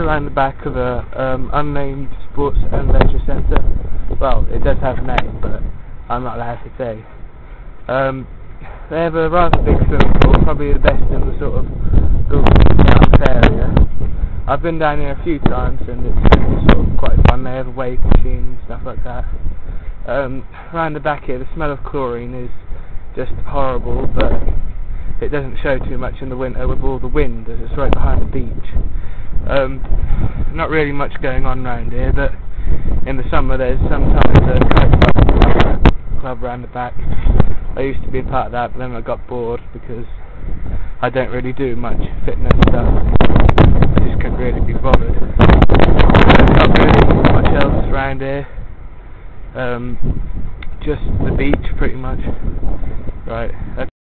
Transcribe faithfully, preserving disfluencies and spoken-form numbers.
around the back of a um, unnamed sports and leisure centre. Well, it does have a name, but I'm not allowed to say. Um, they have a rather big swimming pool, probably the best in the sort of Gillingham area. I've been down here a few times and it's sort of quite fun. They have a wave machine and stuff like that. Um, around the back here, the smell of chlorine is just horrible, but it doesn't show too much in the winter with all the wind, as it's right behind the beach. Um, not really much going on around here, but in the summer there's sometimes a kite club, club around the back. I used to be a part of that, but then I got bored because I don't really do much fitness stuff. I just couldn't really be bothered. There's not really much else around here. Um, just the beach, pretty much. Right.